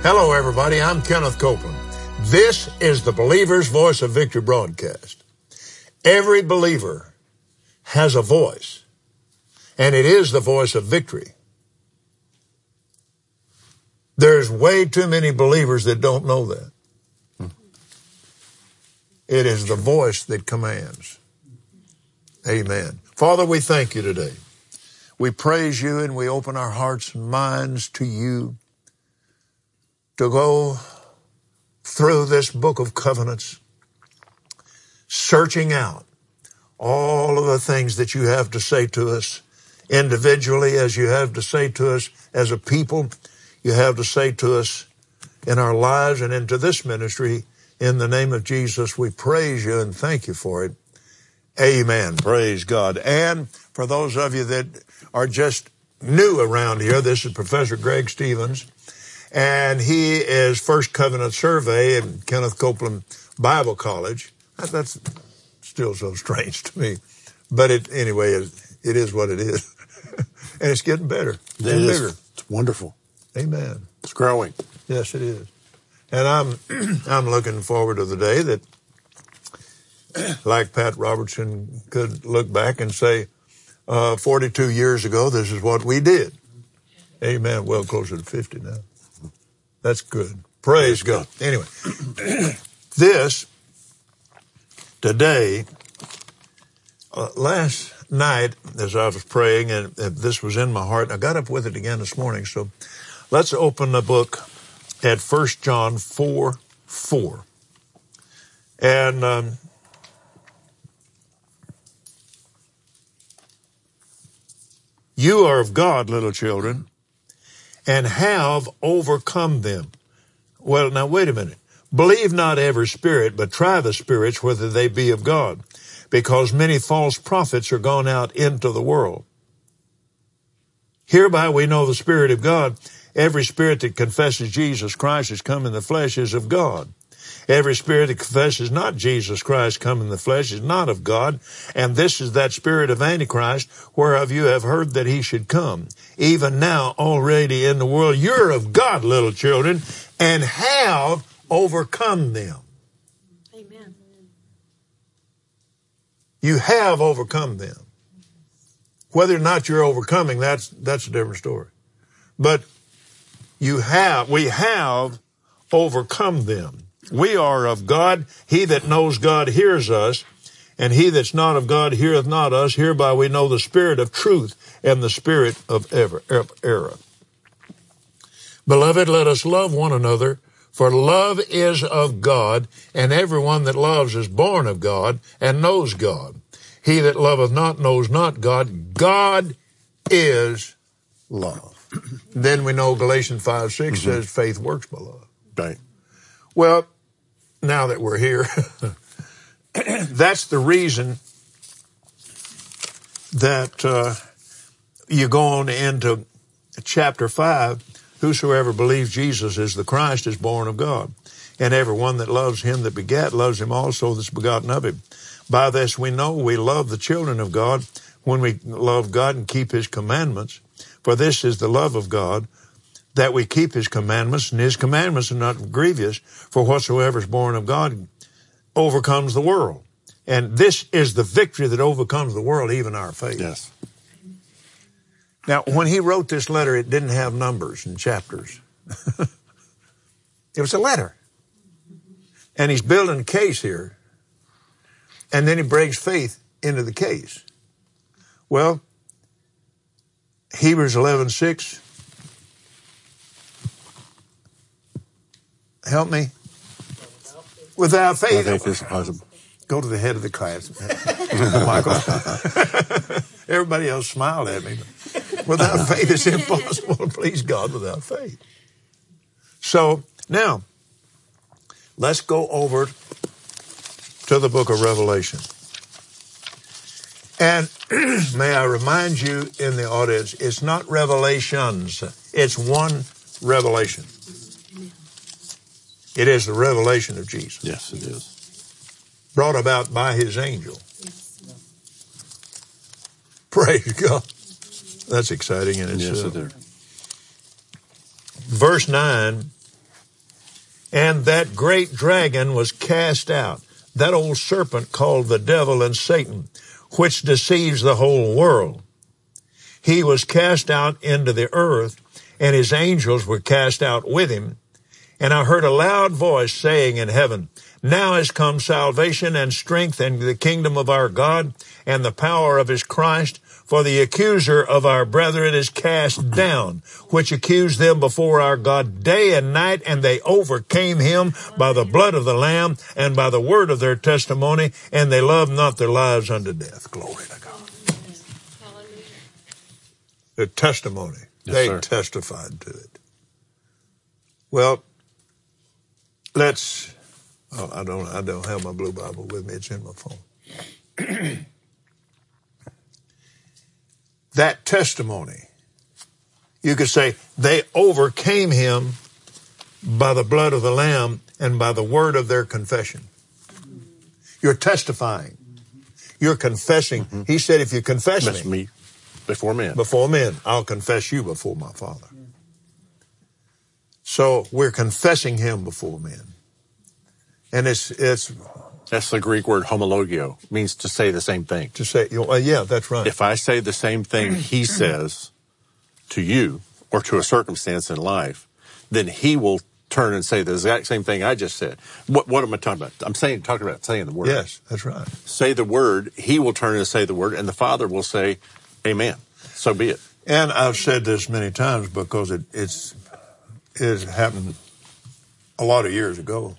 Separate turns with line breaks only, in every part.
Hello, everybody. I'm Kenneth Copeland. This is the Believer's Voice of Victory broadcast. Every believer has a voice, and it is the voice of victory. There's way too many believers that don't know that. It is the voice that commands. Amen. Father, we thank you today. We praise you and we open our hearts and minds to you to go through this book of covenants, searching out all of the things that you have to say to us individually, as you have to say to us as a people, you have to say to us in our lives and into this ministry. In the name of Jesus, we praise you and thank you for it. Amen. Praise God. And for those of you that are just new around here, this is Professor Greg Stevens, and he is First Covenant Survey at Kenneth Copeland Bible College. That's still so strange to me. But it is what it is. And it's getting better. It's getting bigger.
It's wonderful.
Amen.
It's growing.
Yes, it is. And I'm looking forward to the day that, like Pat Robertson could look back and say, 42 years ago, this is what we did. Amen. Well, closer to 50 now. That's good. Praise God. Anyway, today, last night, as I was praying, and this was in my heart, I got up with it again this morning. So let's open the book at 1 John 4:4. And you are of God, little children, and have overcome them. Well, now wait a minute. Believe not every spirit, but try the spirits whether they be of God, because many false prophets are gone out into the world. Hereby we know the Spirit of God. Every spirit that confesses Jesus Christ has come in the flesh is of God. Every spirit that confesses not Jesus Christ come in the flesh is not of God. And this is that spirit of Antichrist, whereof you have heard that he should come. Even now already in the world, you're of God, little children, and have overcome them.
Amen.
You have overcome them. Whether or not you're overcoming, that's a different story. But we have overcome them. We are of God. He that knows God hears us, and he that's not of God heareth not us. Hereby we know the spirit of truth and the spirit of error. Beloved, let us love one another, for love is of God, and everyone that loves is born of God and knows God. He that loveth not knows not God. God is love. Then we know Galatians 5:6 says faith works by love.
Right.
Well, now that we're here, that's the reason that you go on into chapter 5. Whosoever believes Jesus is the Christ is born of God. And every one that loves him that begat loves him also that's begotten of him. By this we know we love the children of God, when we love God and keep his commandments. For this is the love of God, that we keep his commandments, and his commandments are not grievous, for whatsoever is born of God overcomes the world. And this is the victory that overcomes the world, even our faith.
Yes.
Now, when he wrote this letter, it didn't have numbers and chapters. It was a letter. And he's building a case here. And then he brings faith into the case. Well, Hebrews 11:6. Help me. Without faith.
I think it's possible.
Go to the head of the class, Michael. Everybody else smiled at me. But without faith, it's impossible to please God without faith. So now, let's go over to the book of Revelation. And may I remind you in the audience, it's not revelations. It's one revelation. It is the revelation of Jesus.
Yes, it is.
Brought about by his angel. Praise God. That's exciting in itself.
Yes, it is.
Verse 9 And that great dragon was cast out, that old serpent called the devil and Satan, which deceives the whole world. He was cast out into the earth, and his angels were cast out with him. And I heard a loud voice saying in heaven, now has come salvation and strength and the kingdom of our God and the power of his Christ, for the accuser of our brethren is cast down, which accused them before our God day and night, and they overcame him by the blood of the Lamb and by the word of their testimony, and they loved not their lives unto death. Glory to God. The testimony.
Yes,
they
sir.
testified to it. Well, let's... Oh, I don't have my blue Bible with me. It's in my phone. That testimony, you could say, they overcame him by the blood of the Lamb and by the word of their confession. You're testifying. You're confessing. He said, if you confess
me before men,
I'll confess you before my Father. So we're confessing him before men. And it's
that's the Greek word homologio, means to say the same thing.
To say, yeah, that's right.
If I say the same thing he says to you or to a circumstance in life, then he will turn and say the exact same thing I just said. What am I talking about? I'm talking about saying the word.
Yes, that's right.
Say the word, he will turn and say the word, and the Father will say, amen. So be it.
And I've said this many times because it happened a lot of years ago.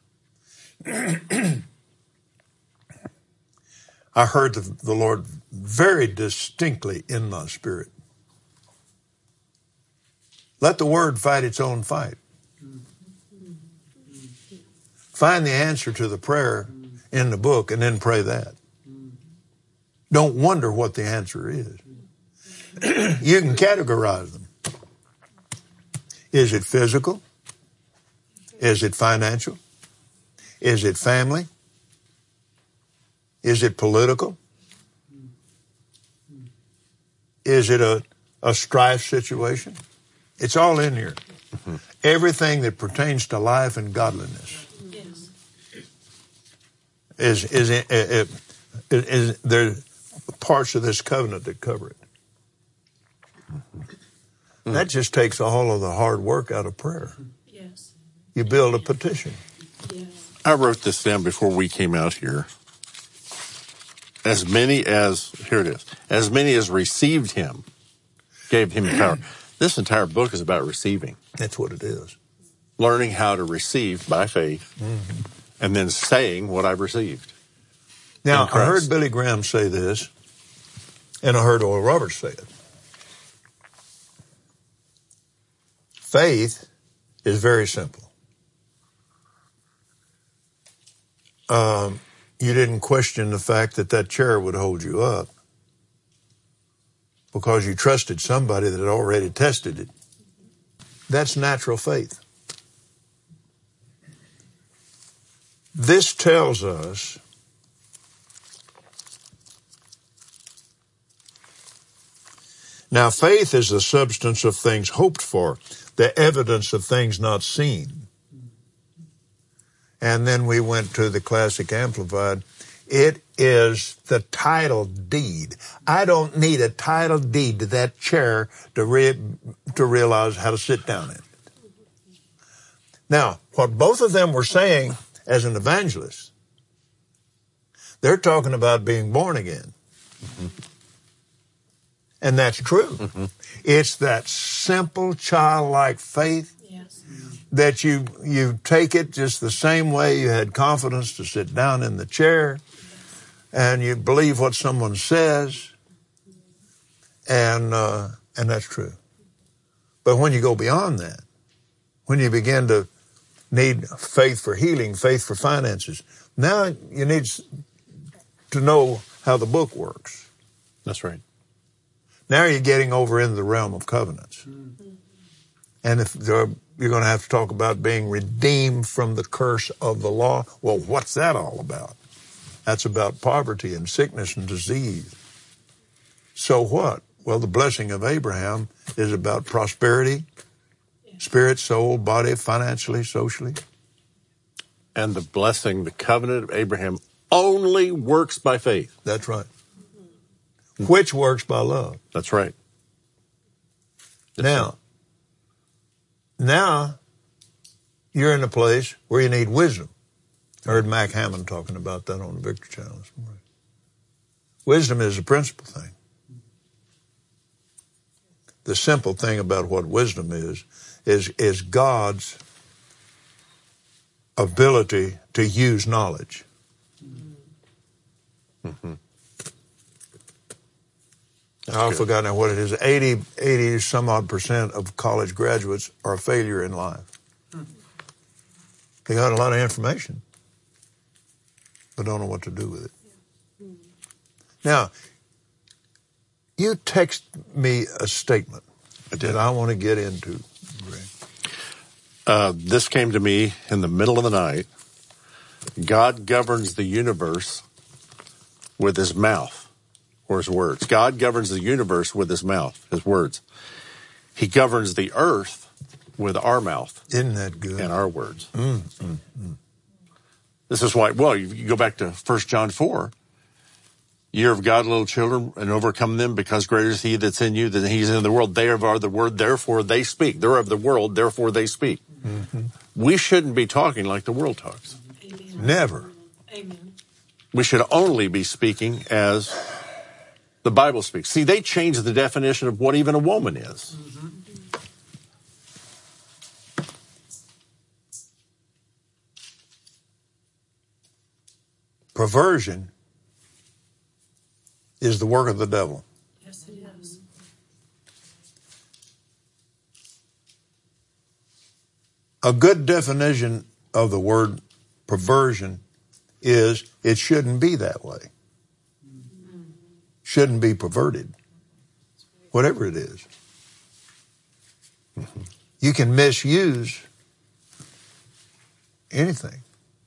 I heard the Lord very distinctly in my spirit. Let the word fight its own fight. Find the answer to the prayer in the book and then pray that. Don't wonder what the answer is. You can categorize them. Is it physical? Is it financial? Is it family? Is it political? Is it a strife situation? It's all in here. Mm-hmm. Everything that pertains to life and godliness is there parts of this covenant that cover it. Mm-hmm. That just takes all of the hard work out of prayer.
Yes.
You build a petition.
Yes.
I wrote this down before we came out here. As many as received him, gave him power. This entire book is about receiving.
That's what it is.
Learning how to receive by faith, and then saying what I've received.
Now, I heard Billy Graham say this, and I heard Oral Roberts say it. Faith is very simple. You didn't question the fact that chair would hold you up because you trusted somebody that had already tested it. That's natural faith. This tells us now faith is the substance of things hoped for, the evidence of things not seen. And then we went to the Classic Amplified. It is the title deed. I don't need a title deed to that chair to realize how to sit down in it. Now, what both of them were saying as an evangelist, they're talking about being born again. Mm-hmm. And that's true. Mm-hmm. It's that simple childlike faith. Yes. That you take it just the same way you had confidence to sit down in the chair, and you believe what someone says, and that's true. But when you go beyond that, when you begin to need faith for healing, faith for finances, now you need to know how the book works.
That's right.
Now you're getting over into the realm of covenants. And if you're going to have to talk about being redeemed from the curse of the law. Well, what's that all about? That's about poverty and sickness and disease. So what? Well, the blessing of Abraham is about prosperity, spirit, soul, body, financially, socially.
And the blessing, the covenant of Abraham, only works by faith.
That's right. Which works by love.
That's right.
Now, you're in a place where you need wisdom. I heard Mac Hammond talking about that on the Victory Channel this morning. Wisdom is the principal thing. The simple thing about what wisdom is God's ability to use knowledge.
Mm-hmm.
I've forgotten what it is. 80 some odd percent of college graduates are a failure in life. They got a lot of information, but don't know what to do with it. Now, you text me a statement that I want to get into, Greg.
This came to me in the middle of the night. God governs the universe with his mouth or his words. God governs the universe with his mouth, his words. He governs the earth with our mouth.
Isn't that good?
And our words. This is why, well, you go back to 1 John 4. Ye are of God, little children, and overcome them, because greater is he that's in you than he is in the world. They are the word, therefore they speak. They're of the world, therefore they speak.
Mm-hmm.
We shouldn't be talking like the world talks.
Amen.
Never.
Amen.
We should only be speaking as the Bible speaks. See, they changed the definition of what even a woman is.
Mm-hmm.
Perversion is the work of the devil.
Yes, it is.
A good definition of the word perversion is it shouldn't be that way. Shouldn't be perverted. Whatever it is. You can misuse anything.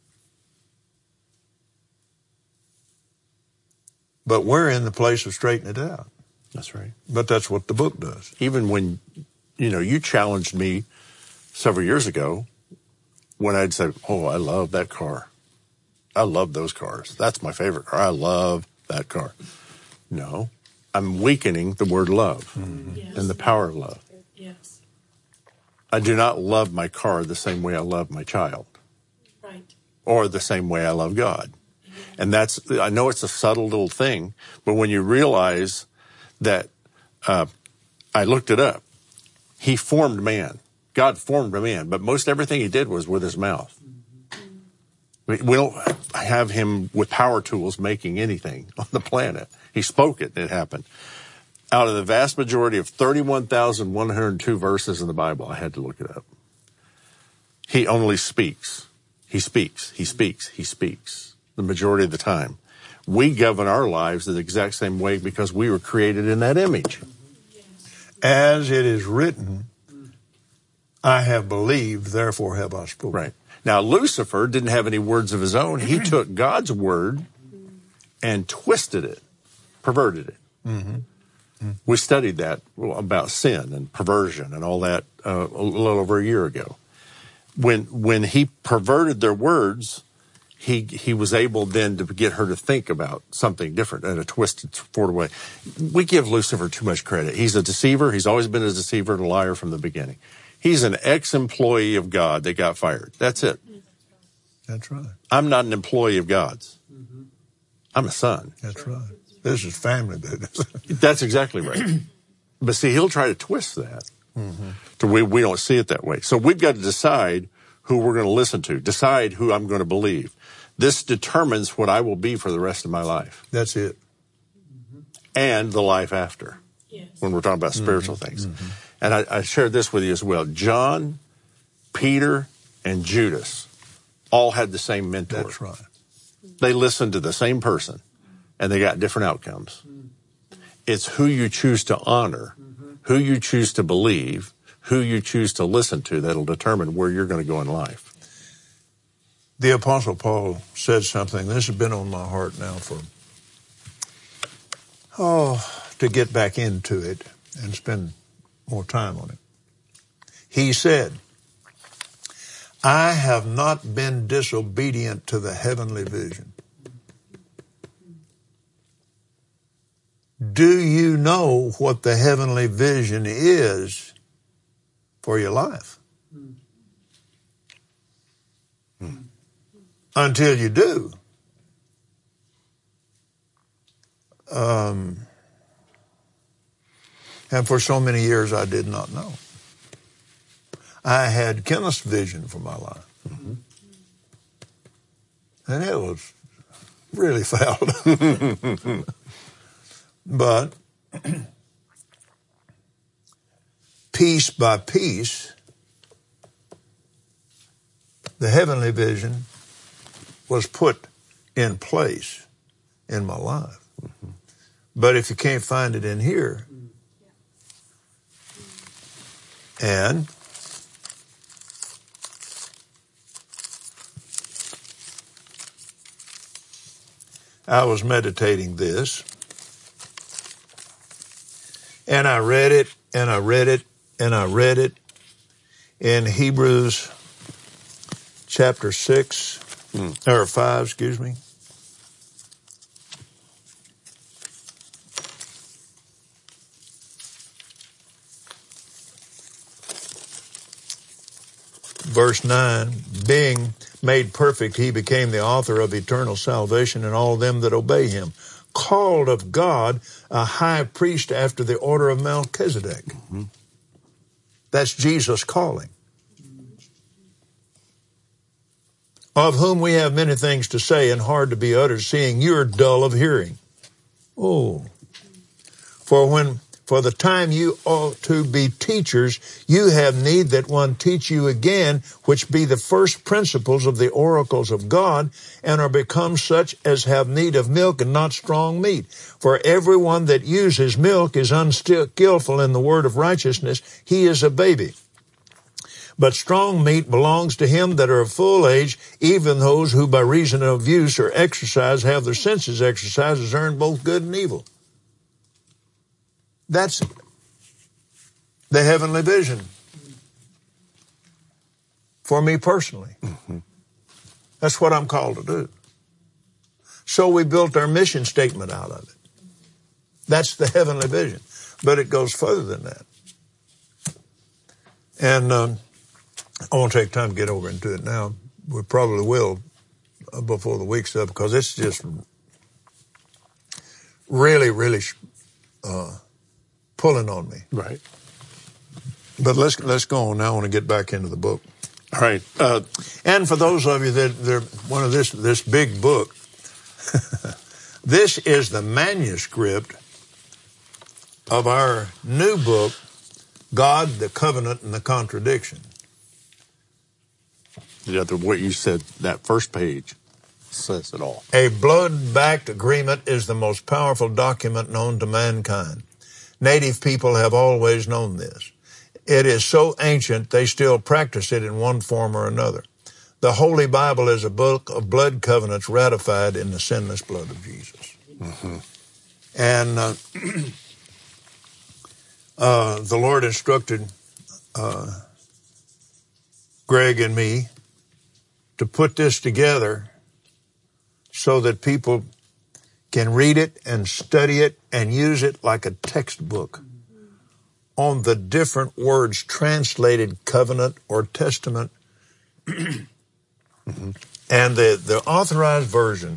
But we're in the place of straightening it out.
That's right.
But that's what the book does.
Even when, you challenged me several years ago when I'd say, oh, I love that car. I love those cars. That's my favorite car. I love that car. No, I'm weakening the word love and the power of love.
Yes.
I do not love my car the same way I love my child.
Right.
Or the same way I love God. And I know it's a subtle little thing, but when you realize that, I looked it up. He formed man. God formed a man, but most everything he did was with his mouth. We don't have him with power tools making anything on the planet. He spoke it and it happened. Out of the vast majority of 31,102 verses in the Bible, I had to look it up. He only speaks. He speaks. He speaks. He speaks. The majority of the time. We govern our lives the exact same way because we were created in that image.
As it is written, I have believed, therefore have I spoken.
Right. Now, Lucifer didn't have any words of his own. He took God's word and twisted it, perverted it. Mm-hmm. We studied that about sin and perversion and all that a little over a year ago. When he perverted their words, he was able then to get her to think about something different in a twisted sort of way. We give Lucifer too much credit. He's a deceiver. He's always been a deceiver and a liar from the beginning. He's an ex-employee of God that got fired. That's it.
That's right.
I'm not an employee of God's. I'm a son.
That's right. This is family business.
That's exactly right. But see, he'll try to twist that to we don't see it that way. So we've got to decide who we're going to listen to, decide who I'm going to believe. This determines what I will be for the rest of my life.
That's it.
And the life after, when we're talking about spiritual things. And I shared this with you as well. John, Peter, and Judas all had the same mentor.
That's right.
They listened to the same person, and they got different outcomes. It's who you choose to honor, who you choose to believe, who you choose to listen to that'll determine where you're going to go in life.
The Apostle Paul said something. This has been on my heart now to get back into it and spend more time on it. He said, I have not been disobedient to the heavenly vision. Do you know what the heavenly vision is for your life? Until you do. And for so many years I did not know. I had Kenneth's vision for my life. Mm-hmm. And it was really foul. But piece by piece, the heavenly vision was put in place in my life. Mm-hmm. But if you can't find it in here, and I was meditating this, and I read it, and I read it, and I read it in Hebrews chapter 5, excuse me. Verse 9, being made perfect, he became the author of eternal salvation in all them that obey him, called of God a high priest after the order of Melchizedek. Mm-hmm. That's Jesus calling. Of whom we have many things to say and hard to be uttered, seeing you're dull of hearing. Oh. For the time you ought to be teachers, you have need that one teach you again, which be the first principles of the oracles of God, and are become such as have need of milk and not strong meat. For everyone that uses milk is unskillful in the word of righteousness. He is a baby. But strong meat belongs to him that are of full age, even those who by reason of use or exercise have their senses exercised, as earn both good and evil. That's the heavenly vision for me personally. Mm-hmm. That's what I'm called to do. So we built our mission statement out of it. That's the heavenly vision. But it goes further than that. And I won't take time to get over into it now. We probably will before the week's up, because it's just really, really pulling on me.
Right.
But let's go on now. I want to get back into the book.
All right.
And for those of you that they're one of this big book, this is the manuscript of our new book, God, the Covenant, and the Contradiction.
Yeah, what you said, that first page says it all.
A blood-backed agreement is the most powerful document known to mankind. Native people have always known this. It is so ancient, they still practice it in one form or another. The Holy Bible is a book of blood covenants ratified in the sinless blood of Jesus. Mm-hmm. And the Lord instructed Greg and me to put this together so that people can read it and study it and use it like a textbook on the different words translated covenant or testament. Mm-hmm. And the authorized version,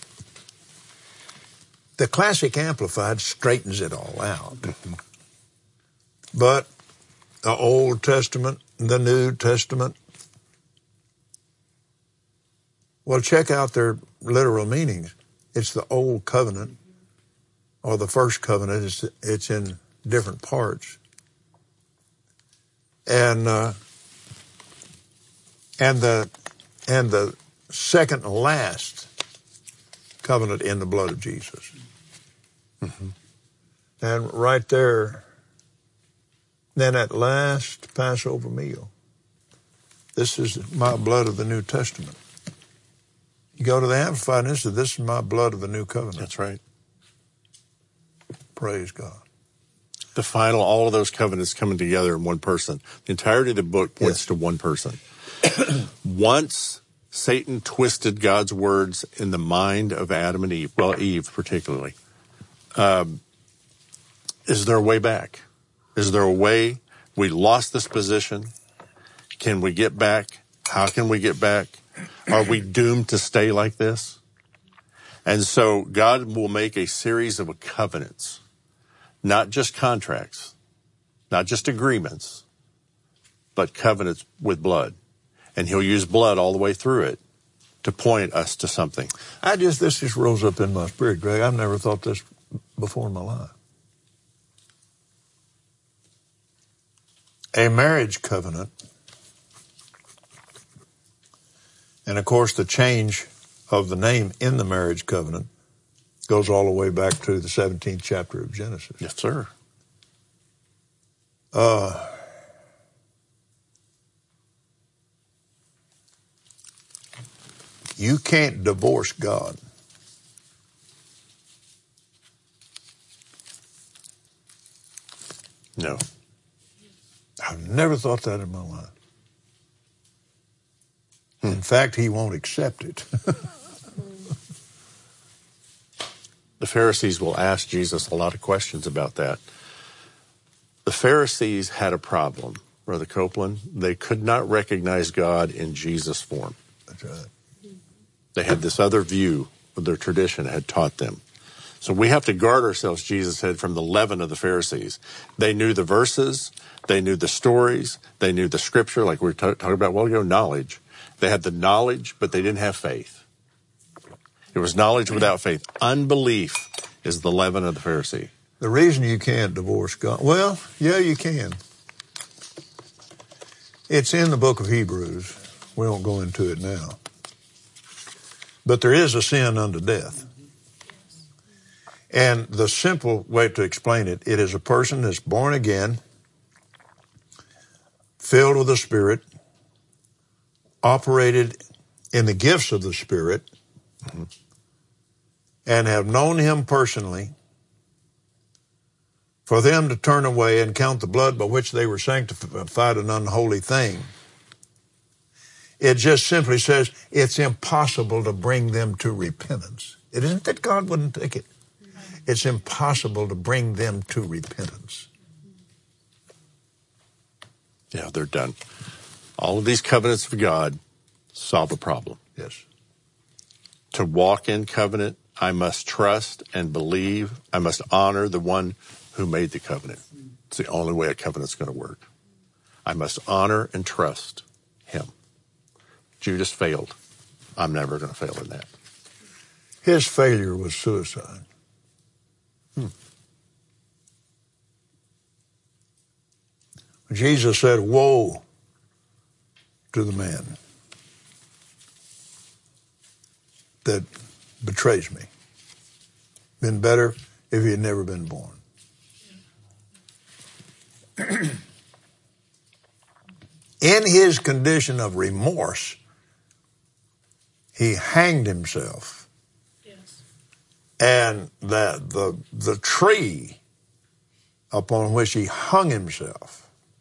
the Classic Amplified, straightens it all out. Mm-hmm. But the Old Testament, the New Testament, well, check out their literal meanings. It's the Old Covenant, or the First Covenant. It's in different parts. And the second and last covenant in the blood of Jesus. Mm-hmm. And right there, then at last Passover meal. This is my blood of the New Testament. You go to the Amplified and it says, this is my blood of the New Covenant.
That's right.
Praise God.
All of those covenants coming together in one person. The entirety of the book points to one person. Once Satan twisted God's words in the mind of Adam and Eve, well, Eve particularly, is there a way back? Is there a way? We lost this position. Can we get back? How can we get back? Are we doomed to stay like this? And so God will make a series of covenants, not just contracts, not just agreements, but covenants with blood. And he'll use blood all the way through it to point us to something.
This just rose up in my spirit, Greg. I've never thought this before in my life. A marriage covenant, and of course the change of the name in the marriage covenant goes all the way back to the 17th chapter of Genesis.
Yes, sir.
You can't divorce God.
No.
I've never thought that in my life. In fact, he won't accept it.
The Pharisees will ask Jesus a lot of questions about that. The Pharisees had a problem, Brother Copeland. They could not recognize God in Jesus' form.
That's right.
They had this other view of their tradition had taught them. So we have to guard ourselves, Jesus said, from the leaven of the Pharisees. They knew the verses, they knew the stories, they knew the scripture, like we were talking about a while ago, knowledge. They had the knowledge, but they didn't have faith. It was knowledge without faith. Unbelief is the leaven of the Pharisee.
The reason you can't divorce God, well, yeah, you can. It's in the book of Hebrews. We won't go into it now. But there is a sin unto death. And the simple way to explain it, it is a person that's born again, filled with the Spirit, operated in the gifts of the Spirit, and have known him personally, for them to turn away and count the blood by which they were sanctified an unholy thing. It just simply says it's impossible to bring them to repentance. It isn't that God wouldn't take it. It's impossible to bring them to repentance.
Yeah, they're done. All of these covenants of God solve a problem.
Yes.
To walk in covenant, I must trust and believe. I must honor the one who made the covenant. It's the only way a covenant's going to work. I must honor and trust him. Judas failed. I'm never going to fail in that.
His failure was suicide. Jesus said, woe to the man that betrays me. Been better if he had never been born. In his condition of remorse, he hanged himself.
Yes.
And the tree upon which he hung himself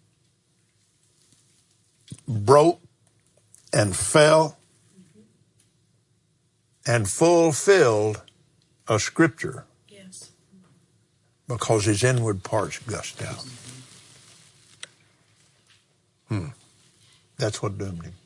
broke and fell and fulfilled a scripture.
Yes.
Because his inward parts gushed out. That's what doomed him.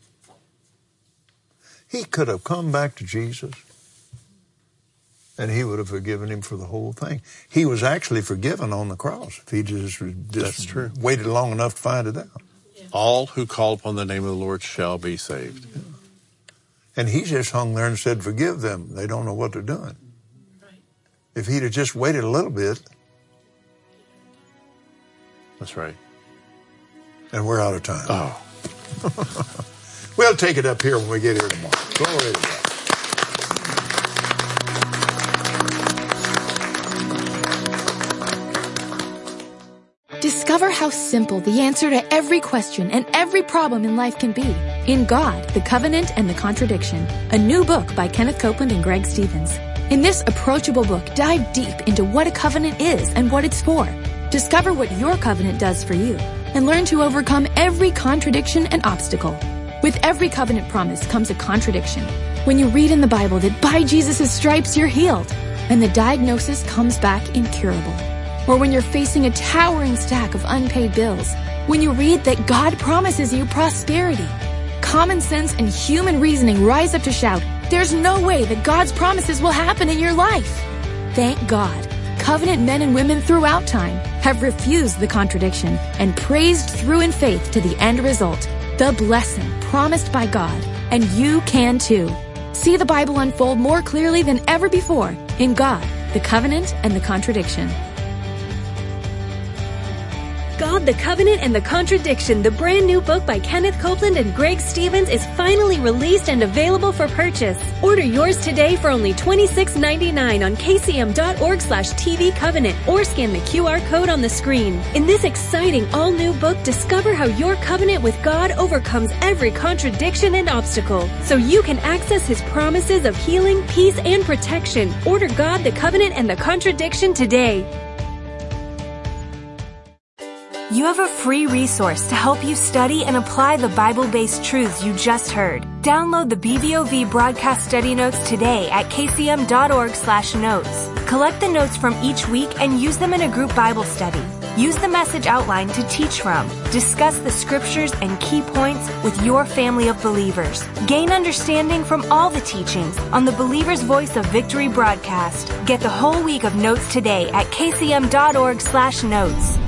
He could have come back to Jesus and he would have forgiven him for the whole thing. He was actually forgiven on the cross if he just
That's true.
waited long enough to find it out.
All who call upon the name of the Lord shall be saved.
And he just hung there and said, forgive them. They don't know what they're doing.
Right.
If he'd have just waited a little bit.
That's right.
And we're out of time.
Oh.
We'll take it up here when we get here tomorrow. Glory to God.
Discover how simple the answer to every question and every problem in life can be. In God, the Covenant and the Contradiction, a new book by Kenneth Copeland and Greg Stevens. In this approachable book, dive deep into what a covenant is and what it's for. Discover what your covenant does for you and learn to overcome every contradiction and obstacle. With every covenant promise comes a contradiction. When you read in the Bible that by Jesus' stripes you're healed, and the diagnosis comes back incurable. Or when you're facing a towering stack of unpaid bills, when you read that God promises you prosperity, common sense and human reasoning rise up to shout, there's no way that God's promises will happen in your life. Thank God, covenant men and women throughout time have refused the contradiction and praised through in faith to the end result, the blessing promised by God, and you can too. See the Bible unfold more clearly than ever before in God, the Covenant and the Contradiction.
God, the Covenant and the Contradiction, the brand new book by Kenneth Copeland and Greg Stevens, is finally released and available for purchase. Order yours today for only $26.99 on kcm.org/TV Covenant or scan the QR code on the screen. In this exciting all-new book, discover how your covenant with God overcomes every contradiction and obstacle, so you can access His promises of healing, peace, and protection. Order God, the Covenant and the Contradiction today. You have a free resource to help you study and apply the Bible-based truths you just heard. Download the BVOV broadcast study notes today at kcm.org/notes. Collect the notes from each week and use them in a group Bible study. Use the message outline to teach from. Discuss the scriptures and key points with your family of believers. Gain understanding from all the teachings on the Believer's Voice of Victory broadcast. Get the whole week of notes today at kcm.org/notes.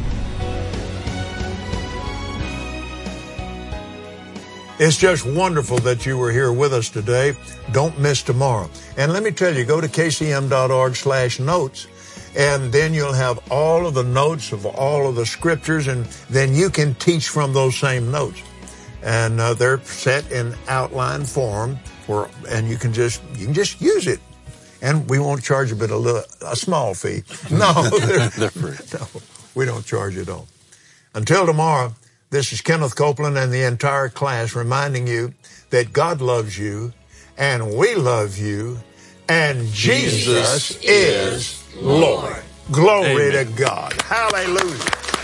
It's just wonderful that you were here with us today. Don't miss tomorrow. And let me tell you, go to kcm.org/notes, and then you'll have all of the notes of all of the scriptures, and then you can teach from those same notes. And they're set in outline form, and you can just use it. And we won't charge you but a small fee. No,
They're free.
No, we don't charge at all. Until tomorrow, this is Kenneth Copeland and the entire class reminding you that God loves you and we love you and Jesus is Lord. Glory to God. Hallelujah.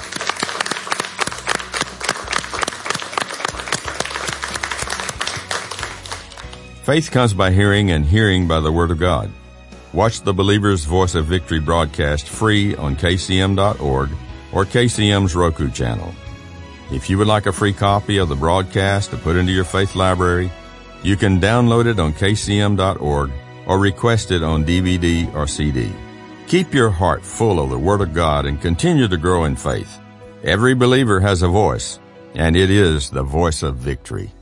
Faith comes by hearing and hearing by the Word of God. Watch the Believer's Voice of Victory broadcast free on kcm.org or KCM's Roku channel. If you would like a free copy of the broadcast to put into your faith library, you can download it on kcm.org or request it on DVD or CD. Keep your heart full of the Word of God and continue to grow in faith. Every believer has a voice, and it is the voice of victory.